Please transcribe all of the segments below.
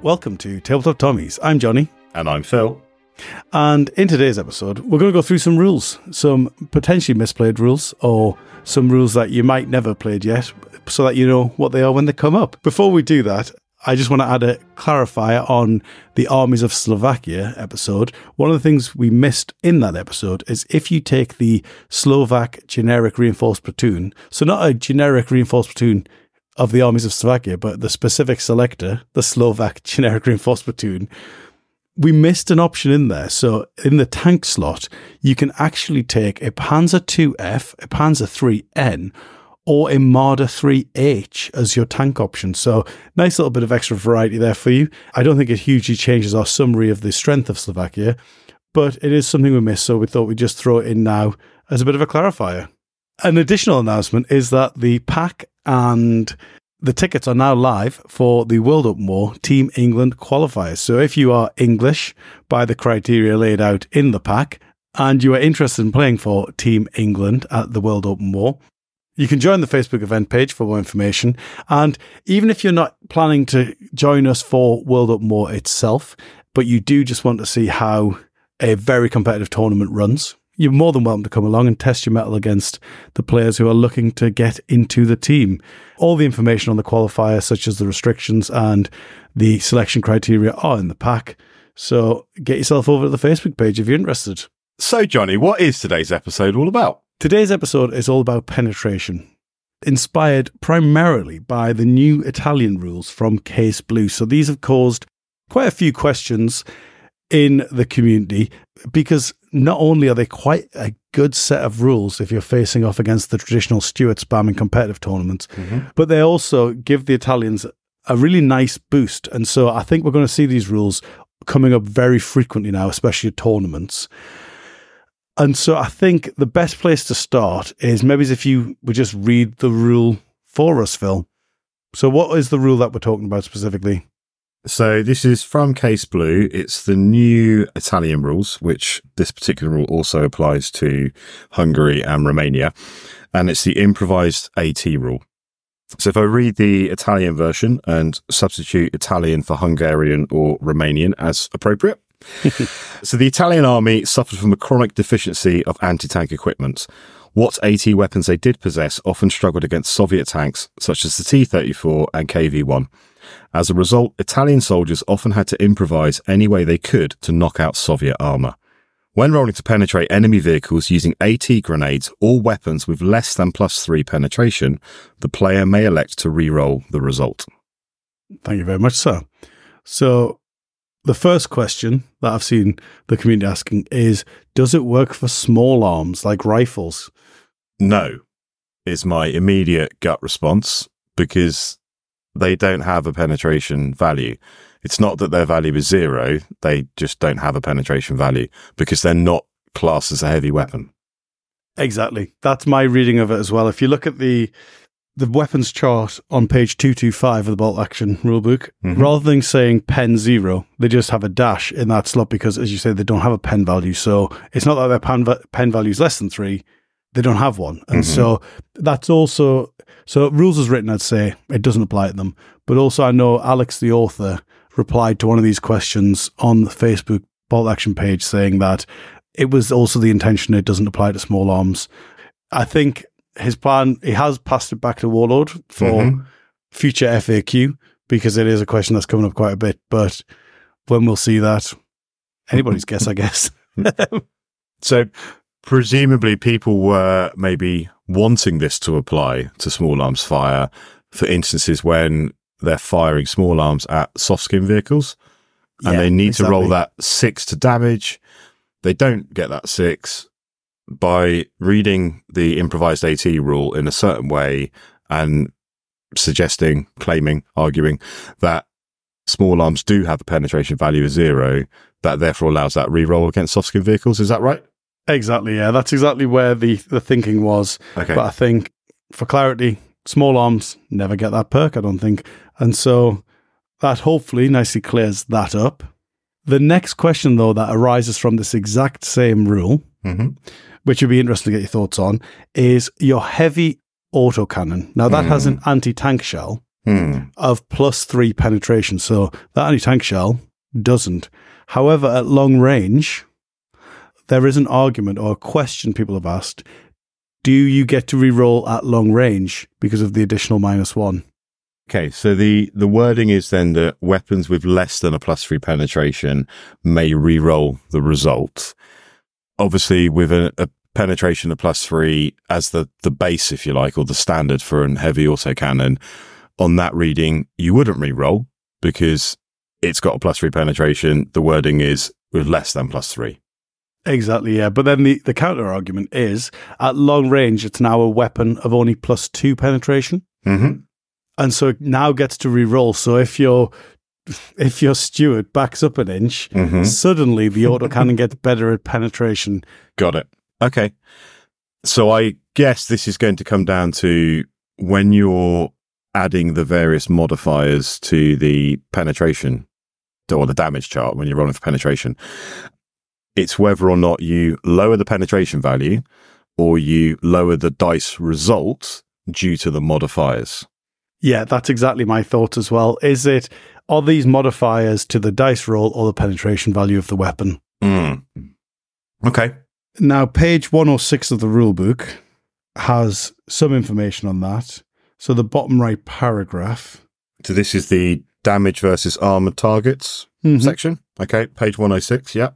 welcome to Tabletop Tommies. I'm Johnny. And I'm Phil. And in today's episode, we're going to go through some rules, some potentially misplayed rules, or some rules that you might never have played yet, so that you know what they are when they come up. Before we do that, I just want to add a clarifier on the Armies of Slovakia episode. One of the things we missed in that episode is if you take the Slovak generic reinforced platoon, so not a generic reinforced platoon of the Armies of Slovakia, but the specific selector, the Slovak generic reinforced platoon, we missed an option in there. So in the tank slot, you can actually take a Panzer IIF, a Panzer IIIN, or a Marder IIIH as your tank option. So nice little bit of extra variety there for you. I don't think it hugely changes our summary of the strength of Slovakia, but it is something we missed, so we thought we'd just throw it in now as a bit of a clarifier. An additional announcement is that the pack and the tickets are now live for the World Open War Team England qualifiers. So if you are English by the criteria laid out in the pack and you are interested in playing for Team England at the World Open War, you can join the Facebook event page for more information. And even if you're not planning to join us for World Open War itself, but you do just want to see how a very competitive tournament runs, you're more than welcome to come along and test your mettle against the players who are looking to get into the team. All the information on the qualifier, such as the restrictions and the selection criteria, are in the pack. So get yourself over to the Facebook page if you're interested. So, Johnny, what is today's episode all about? Today's episode is all about penetration, inspired primarily by the new Italian rules from Case Blue. So these have caused quite a few questions in the community, because not only are they quite a good set of rules if you're facing off against the traditional Stuart spam in competitive tournaments, but they also give the Italians a really nice boost. And so I think we're going to see these rules coming up very frequently now, especially at tournaments. And so I think the best place to start is maybe if you would just read the rule for us, Phil. So what is the rule that we're talking about specifically? So this is from Case Blue. It's the new Italian rules, which this particular rule also applies to Hungary and Romania. And it's the improvised AT rule. So if I read the Italian version and substitute Italian for Hungarian or Romanian as appropriate. So the Italian army suffered from a chronic deficiency of anti-tank equipment. What AT weapons they did possess often struggled against Soviet tanks, such as the T-34 and KV-1. As a result, Italian soldiers often had to improvise any way they could to knock out Soviet armour. When rolling to penetrate enemy vehicles using AT grenades or weapons with less than +3 penetration, the player may elect to re-roll the result. Thank you very much, sir. So the first question that I've seen the community asking is, does it work for small arms like rifles? No, is my immediate gut response, because they don't have a penetration value. It's not that their value is 0, they just don't have a penetration value because they're not classed as a heavy weapon. Exactly. That's my reading of it as well. If you look at the weapons chart on page 225 of the Bolt Action rulebook, rather than saying pen 0, they just have a dash in that slot because, as you say, they don't have a pen value. So it's not that their pen value is less than 3, they don't have one. And so that's also... So rules as written, I'd say it doesn't apply to them. But also I know Alex, the author, replied to one of these questions on the Facebook Bolt Action page saying that it was also the intention it doesn't apply to small arms. I think his plan, he has passed it back to Warlord for future FAQ, because it is a question that's coming up quite a bit. But when we'll see that, anybody's guess, I guess. So presumably people were maybe wanting this to apply to small arms fire for instances when they're firing small arms at soft skin vehicles and they need to roll that 6 to damage. They don't get that 6 by reading the improvised AT rule in a certain way and suggesting, claiming, arguing that small arms do have a penetration value of 0, that therefore allows that reroll against soft skin vehicles. Is that right? Exactly, yeah. That's exactly where the thinking was. Okay. But I think, for clarity, small arms never get that perk, I don't think. And so that hopefully nicely clears that up. The next question, though, that arises from this exact same rule, which would be interesting to get your thoughts on, is your heavy autocannon. Now, that has an anti-tank shell, of +3 penetration. So that anti-tank shell doesn't. However, at long range, there is an argument or a question people have asked. Do you get to reroll at long range because of the additional -1? Okay, so the wording is then that weapons with less than a +3 penetration may re-roll the result. Obviously, with a penetration of +3 as the base, if you like, or the standard for an heavy autocannon, on that reading, you wouldn't re-roll because it's got a +3 penetration. The wording is with less than +3. Exactly, yeah. But then the counter argument is at long range, it's now a weapon of only +2 penetration. Mm-hmm. And so it now gets to re-roll. So if your Stuart backs up an inch, suddenly the autocannon gets better at penetration. Got it. Okay. So I guess this is going to come down to when you're adding the various modifiers to the penetration or the damage chart when you're rolling for penetration. It's whether or not you lower the penetration value or you lower the dice result due to the modifiers. Yeah, that's exactly my thought as well. Are these modifiers to the dice roll or the penetration value of the weapon? Okay. Now, page 106 of the rulebook has some information on that. So the bottom right paragraph. So this is the damage versus armored targets section. Okay, page 106, yeah.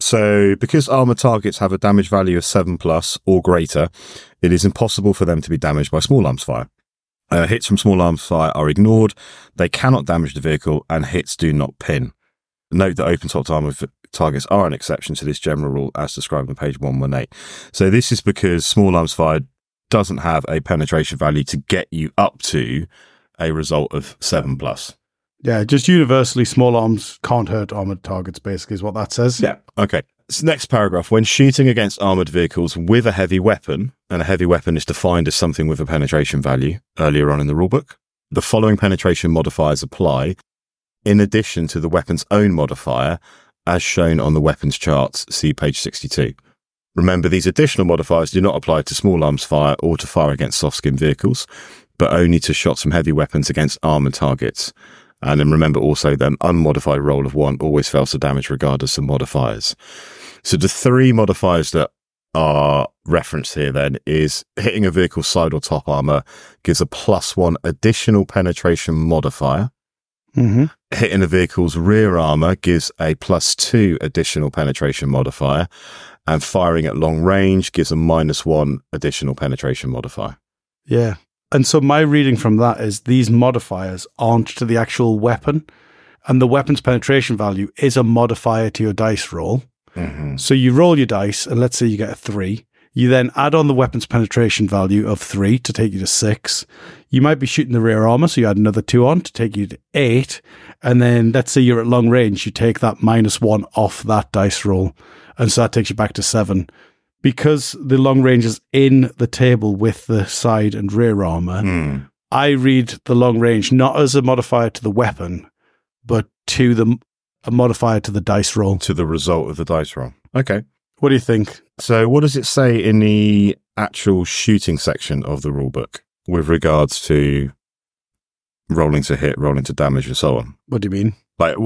So because armored targets have a damage value of 7+ or greater, it is impossible for them to be damaged by small arms fire. Hits from small arms fire are ignored. They cannot damage the vehicle, and hits do not pin. Note that open-topped armor targets are an exception to this general rule, as described on page 118. So this is because small arms fire doesn't have a penetration value to get you up to a result of 7+. Yeah, just universally, small arms can't hurt armored targets, basically, is what that says. Yeah. Okay. So next paragraph. When shooting against armored vehicles with a heavy weapon, and a heavy weapon is defined as something with a penetration value earlier on in the rulebook, the following penetration modifiers apply in addition to the weapon's own modifier, as shown on the weapons charts, see page 62. Remember, these additional modifiers do not apply to small arms fire or to fire against soft-skin vehicles, but only to shots from heavy weapons against armored targets. And then remember also that an unmodified roll of 1 always fails to damage regardless of modifiers. So the 3 modifiers that are referenced here then is hitting a vehicle's side or top armor gives a +1 additional penetration modifier. Hitting a vehicle's rear armor gives a +2 additional penetration modifier. And firing at long range gives a -1 additional penetration modifier. Yeah. And so my reading from that is these modifiers aren't to the actual weapon, and the weapon's penetration value is a modifier to your dice roll. So you roll your dice, and let's say you get a 3. You then add on the weapon's penetration value of 3 to take you to 6. You might be shooting the rear armor, so you add another 2 on to take you to 8. And then let's say you're at long range, you take that -1 off that dice roll, and so that takes you back to 7. Because the long range is in the table with the side and rear armor, I read the long range not as a modifier to the weapon, but to a modifier to the dice roll. To the result of the dice roll. Okay. What do you think? So what does it say in the actual shooting section of the rulebook with regards to rolling to hit, rolling to damage, and so on? What do you mean?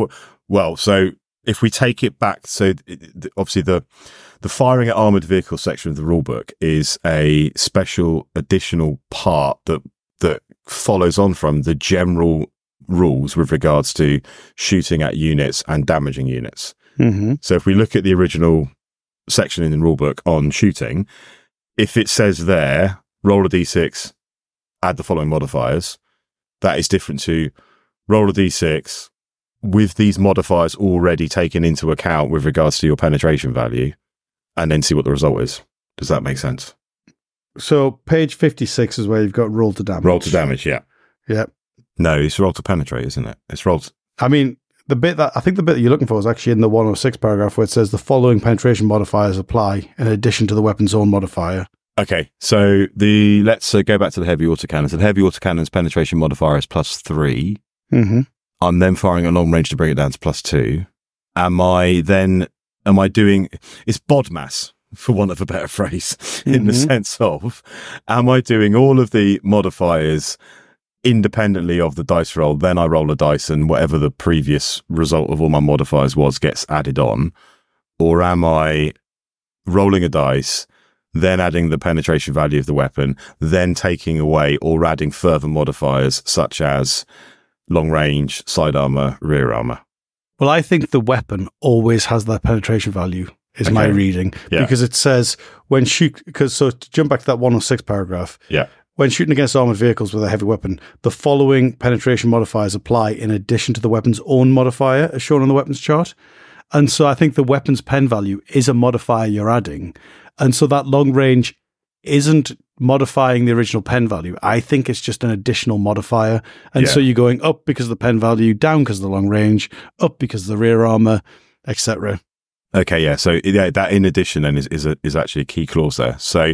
Well, so if we take it back, so obviously the firing at armored vehicle section of the rulebook is a special additional part that follows on from the general rules with regards to shooting at units and damaging units. So if we look at the original section in the rulebook on shooting, if it says there, roll a d6, add the following modifiers, that is different to roll a d6 with these modifiers already taken into account with regards to your penetration value, and then see what the result is. Does that make sense? So page 56 is where you've got roll to damage. Roll to damage, yeah. Yeah. No, it's roll to penetrate, isn't it? It's roll to... I mean, the bit that you're looking for is actually in the 106 paragraph where it says the following penetration modifiers apply in addition to the weapon's own modifier. Okay, so let's go back to the heavy autocannons. The heavy autocannon's penetration modifier is +3. I'm then firing at long range to bring it down to +2. Am I doing, it's BODMAS, for want of a better phrase, in the sense of, am I doing all of the modifiers independently of the dice roll, then I roll a dice and whatever the previous result of all my modifiers was gets added on? Or am I rolling a dice, then adding the penetration value of the weapon, then taking away or adding further modifiers such as long range, side armor, rear armor? Well, I think the weapon always has that penetration value, is my reading. Yeah. Because it says, so to jump back to that 106 paragraph, Yeah. when shooting against armored vehicles with a heavy weapon, the following penetration modifiers apply in addition to the weapon's own modifier, as shown on the weapons chart. And so I think the weapon's pen value is a modifier you're adding. And so that long range isn't modifying the original pen value. I think it's just an additional modifier. And so you're going up because of the pen value, down because of the long range, up because of the rear armor, etc. Okay, yeah. So that in addition then is actually a key clause there. So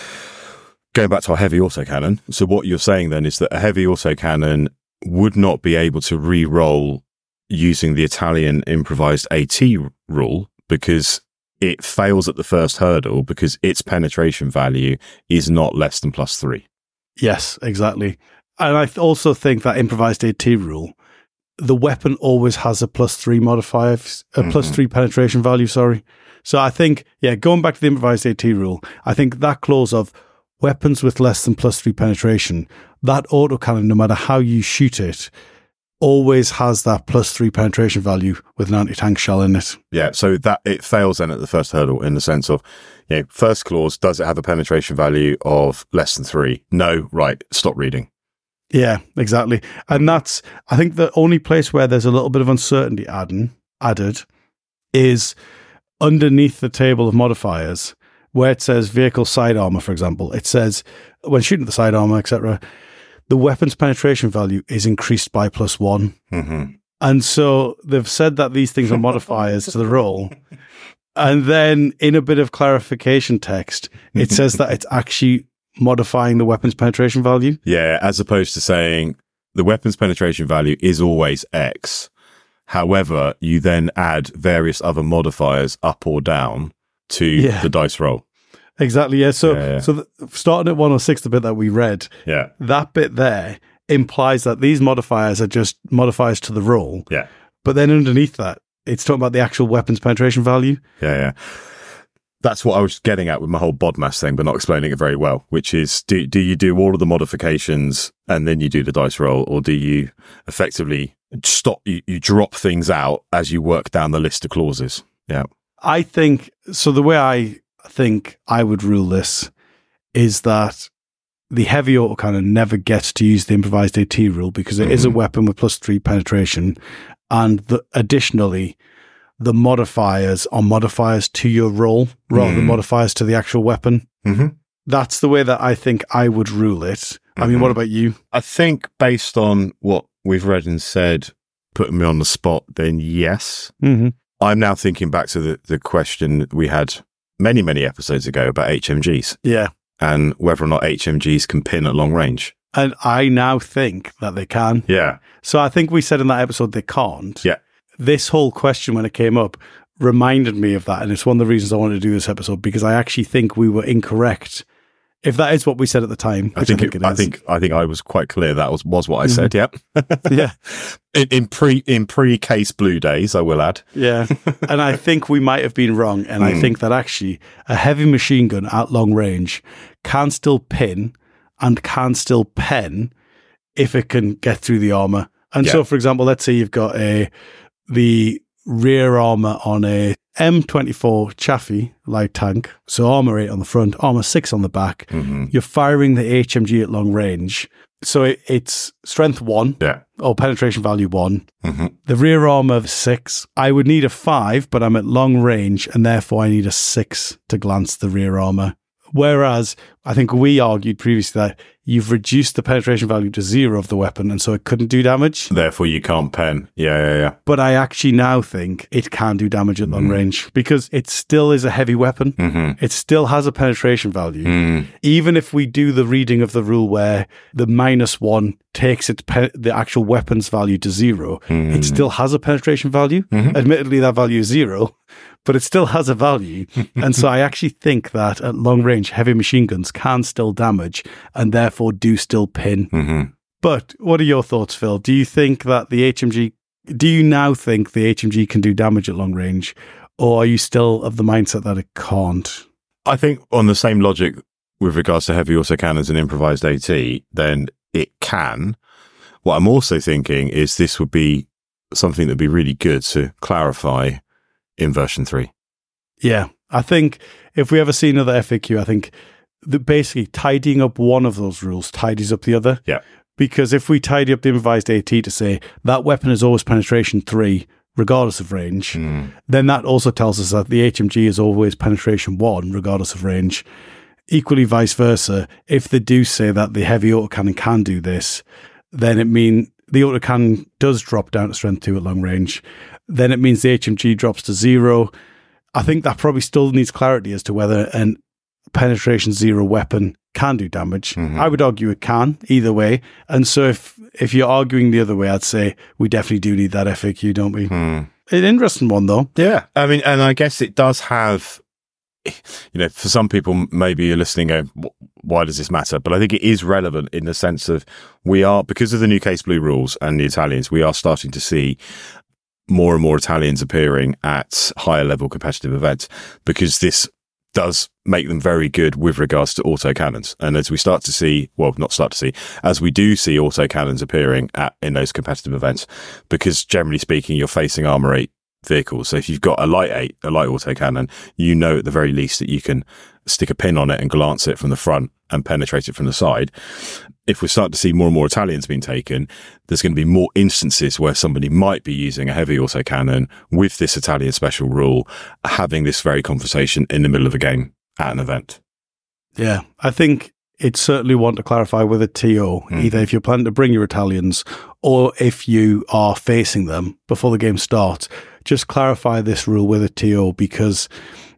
going back to our heavy autocannon, so what you're saying then is that a heavy autocannon would not be able to re-roll using the Italian improvised AT rule because it fails at the first hurdle because its penetration value is not less than +3. Yes, exactly. And I also think that improvised AT rule, the weapon always has a +3 modifier, a +3 penetration value, sorry. So I think, going back to the improvised AT rule, I think that clause of weapons with less than +3 penetration, that autocannon, no matter how you shoot it, always has that +3 penetration value with an anti-tank shell in it. Yeah, so that it fails then at the first hurdle in the sense of, first clause, does it have a penetration value of less than 3? No, right, stop reading. Yeah, exactly. And that's, I think the only place where there's a little bit of uncertainty added is underneath the table of modifiers where it says vehicle side armor, for example. It says when shooting the side armor, etc., the weapon's penetration value is increased by +1. Mm-hmm. And so they've said that these things are modifiers to the roll. And then in a bit of clarification text, it says that it's actually modifying the weapon's penetration value. Yeah, as opposed to saying the weapon's penetration value is always X. However, you then add various other modifiers up or down to the dice roll. Exactly, yeah. So starting at 106, the bit that we read, that bit there implies that these modifiers are just modifiers to the roll. Yeah. But then underneath that, it's talking about the actual weapon's penetration value. Yeah. That's what I was getting at with my whole BODMAS thing, but not explaining it very well, which is, do you do all of the modifications and then you do the dice roll, or do you effectively stop, you drop things out as you work down the list of clauses? Yeah. I think, so the way I think I would rule this is that the heavy autocannon never gets to use the improvised AT rule because it is a weapon with +3 penetration, and additionally the modifiers are modifiers to your roll rather than modifiers to the actual weapon. That's the way that I think I would rule it. I mean, what about you? I think based on what we've read and said, putting me on the spot, then yes. I'm now thinking back to the question we had many, many episodes ago about HMGs. Yeah. And whether or not HMGs can pin at long range. And I now think that they can. Yeah. So I think we said in that episode they can't. Yeah. This whole question, when it came up, reminded me of that. And it's one of the reasons I wanted to do this episode, because I actually think we were incorrect. If that is what we said at the time, I think it is. I think I was quite clear that was what I said. Yep. Yeah. In pre Case Blue days, I will add. Yeah. And I think we might have been wrong. And I think that actually a heavy machine gun at long range can still pin and can still pen if it can get through the armor. And so, for example, let's say you've got the rear armor on a M24 Chaffee light tank, so armor 8 on the front, armor 6 on the back. You're firing the HMG at long range, so it's strength 1, or penetration value 1. The rear armor of 6, I would need a 5, but I'm at long range, and therefore I need a 6 to glance the rear armor. Whereas I think we argued previously that you've reduced the penetration value to 0 of the weapon, and so it couldn't do damage. Therefore, you can't pen. Yeah. But I actually now think it can do damage at long range because it still is a heavy weapon. It still has a penetration value. Even if we do the reading of the rule where the -1 takes the actual weapon's value to 0, it still has a penetration value. Admittedly, that value is 0, but it still has a value. And so I actually think that at long range, heavy machine guns can still damage and therefore do still pin. But what are your thoughts, Phil? Do you think that do you now think the HMG can do damage at long range, or are you still of the mindset that it can't? I think on the same logic with regards to heavy autocannons and improvised AT, then it can. What I'm also thinking is this would be something that would be really good to clarify in version 3. Yeah, I think if we ever see another FAQ, I think that basically tidying up one of those rules tidies up the other. Yeah. Because if we tidy up the improvised AT to say that weapon is always penetration 3, regardless of range, then that also tells us that the HMG is always penetration 1, regardless of range. Equally vice versa, if they do say that the heavy autocannon can do this, then it means the autocannon does drop down to strength 2 at long range. Then it means the HMG drops to 0. I think that probably still needs clarity as to whether an penetration 0 weapon can do damage. I would argue it can either way. And so if you're arguing the other way, I'd say we definitely do need that FAQ, don't we? An interesting one, though. Yeah. I mean, and I guess it does have, for some people, maybe you're listening going, why does this matter? But I think it is relevant in the sense of because of the new Case Blue rules and the Italians, we are starting to see more and more Italians appearing at higher level competitive events, because this does make them very good with regards to autocannons. And as we as we do see autocannons appearing in those competitive events, because generally speaking, you're facing Armour 8 vehicles. So if you've got a light autocannon, at the very least that you can stick a pin on it and glance it from the front and penetrate it from the side. If we start to see more and more Italians being taken, there's going to be more instances where somebody might be using a heavy autocannon with this Italian special rule, having this very conversation in the middle of a game at an event. Yeah, I think it's certainly want to clarify with a TO, either if you're planning to bring your Italians or if you are facing them before the game starts, just clarify this rule with a TO, because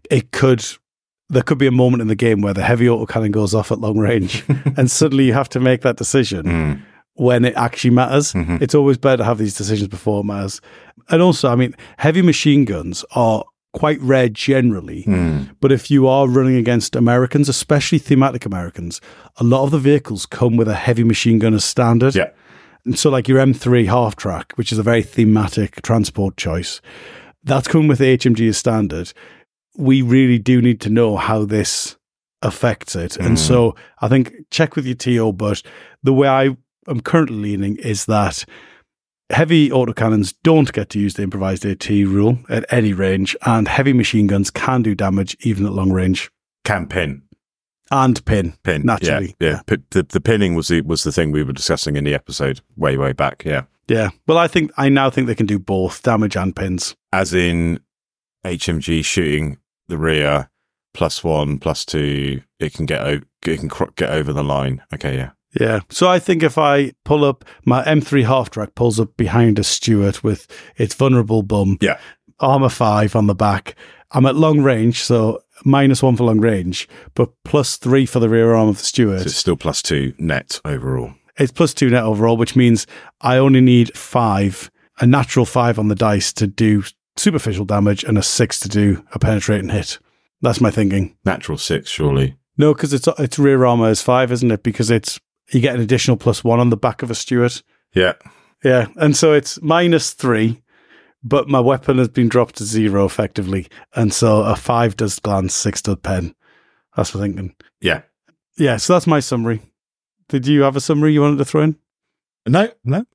there could be a moment in the game where the heavy autocannon goes off at long range and suddenly you have to make that decision when it actually matters. It's always better to have these decisions before it matters. And also, I mean, heavy machine guns are quite rare generally, but if you are running against Americans, especially thematic Americans, a lot of the vehicles come with a heavy machine gun as standard. Yeah. And so like your M3 half track, which is a very thematic transport choice, that's coming with the HMG as standard. We really do need to know how this affects it. And so I think check with your TO, but the way I am currently leaning is that heavy autocannons don't get to use the improvised AT rule at any range, and heavy machine guns can do damage even at long range. Can pin. And pin, naturally. Yeah. The pinning was the thing we were discussing in the episode way back, yeah. Yeah. Well, I now think they can do both damage and pins. As in HMG shooting the rear, +1, +2, it can get over the line. Okay, yeah. Yeah. So I think if I pull up my M3 half track pulls up behind a Stuart with its vulnerable bum, armor 5 on the back, I'm at long range, so -1 for long range, but +3 for the rear arm of the Stuart. So it's still +2 net overall. It's +2 net overall, which means I only need 5, a natural 5 on the dice to do superficial damage and a 6 to do a penetrating hit. That's my thinking. Natural 6, surely. No, because it's rear armor is 5, isn't it? Because you get an additional +1 on the back of a Stuart. Yeah. Yeah, and so it's -3, but my weapon has been dropped to 0 effectively, and so a 5 does glance, 6 does pen. That's what I'm thinking. Yeah. Yeah, so that's my summary. Did you have a summary you wanted to throw in? No.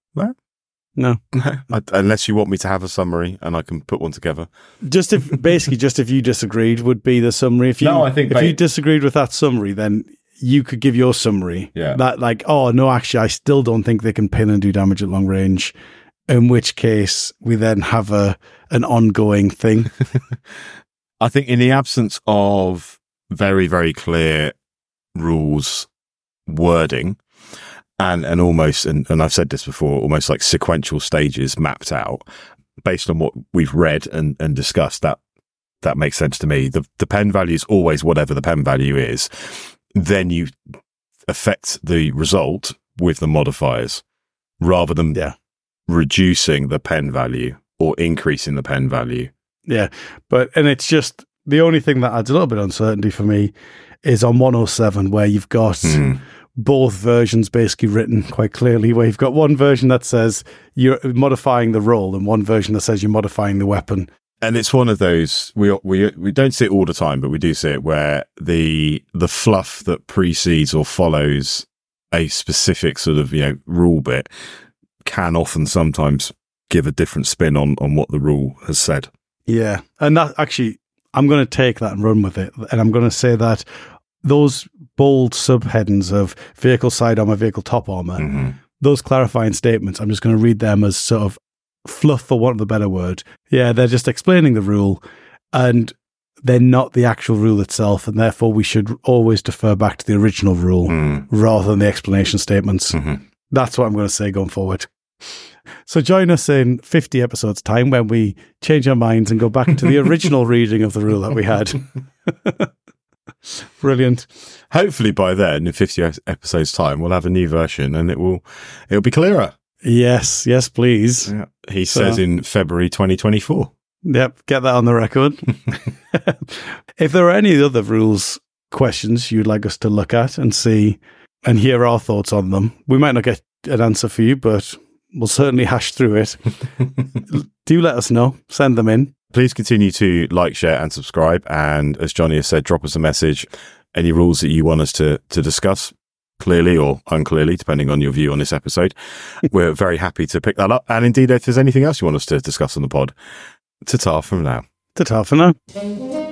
No. Unless you want me to have a summary and I can put one together. Just if you disagreed would be the summary. If you disagreed with that summary, then you could give your summary. Yeah. That actually, I still don't think they can pin and do damage at long range. In which case, we then have an ongoing thing. I think in the absence of very, very clear rules wording, and almost, and I've said this before, almost like sequential stages mapped out based on what we've read and discussed, that makes sense to me. The pen value is always whatever the pen value is. Then you affect the result with the modifiers rather than reducing the pen value or increasing the pen value. Yeah, and it's just the only thing that adds a little bit of uncertainty for me is on 107 where you've got both versions basically written quite clearly, where you've got one version that says you're modifying the roll and one version that says you're modifying the weapon. And it's one of those, we don't see it all the time, but we do see it where the fluff that precedes or follows a specific sort of, rule bit can often sometimes give a different spin on what the rule has said. Yeah. And that actually, I'm going to take that and run with it. And I'm going to say that those bold subheadings of vehicle side armor, vehicle top armor, those clarifying statements, I'm just going to read them as sort of fluff, for want of a better word. Yeah, they're just explaining the rule and they're not the actual rule itself. And therefore, we should always defer back to the original rule rather than the explanation statements. That's what I'm going to say going forward. So join us in 50 episodes' time when we change our minds and go back to the original reading of the rule that we had. Brilliant. Hopefully by then, in 50 episodes' time, we'll have a new version and it'll be clearer. Yes, please. Yeah. He says in February 2024. Yep, get that on the record. If there are any other rules questions you'd like us to look at and see and hear our thoughts on them, we might not get an answer for you, but we'll certainly hash through it. Do let us know. Send them in. Please continue to like, share and subscribe. And as Johnny has said, drop us a message. Any rules that you want us to discuss, clearly or unclearly, depending on your view on this episode. We're very happy to pick that up. And indeed, if there's anything else you want us to discuss on the pod, ta-ta from now. Ta-ta for now.